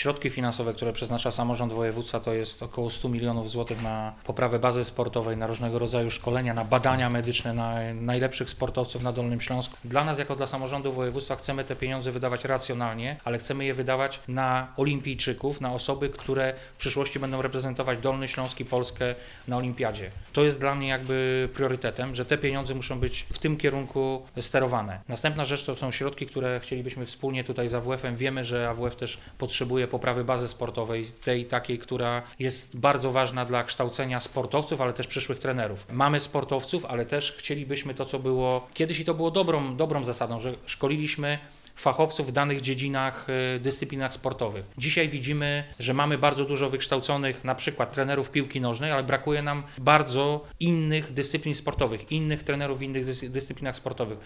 Środki finansowe, które przeznacza samorząd województwa, to jest około 100 milionów złotych na poprawę bazy sportowej, na różnego rodzaju szkolenia, na badania medyczne, na najlepszych sportowców na Dolnym Śląsku. Dla nas, jako dla samorządu województwa, chcemy te pieniądze wydawać racjonalnie, ale chcemy je wydawać na olimpijczyków, na osoby, które w przyszłości będą reprezentować Dolny Śląsk i Polskę na olimpiadzie. To jest dla mnie jakby priorytetem, że te pieniądze muszą być w tym kierunku sterowane. Następna rzecz to są środki, które chcielibyśmy wspólnie tutaj z AWF-em. Wiemy, że AWF też potrzebuje poprawy bazy sportowej, tej takiej, która jest bardzo ważna dla kształcenia sportowców, ale też przyszłych trenerów. Mamy sportowców, ale też chcielibyśmy to, co było kiedyś i to było dobrą zasadą, że szkoliliśmy fachowców w danych dziedzinach, dyscyplinach sportowych. Dzisiaj widzimy, że mamy bardzo dużo wykształconych na przykład trenerów piłki nożnej, ale brakuje nam bardzo innych dyscyplin sportowych, innych trenerów w innych dyscyplinach sportowych.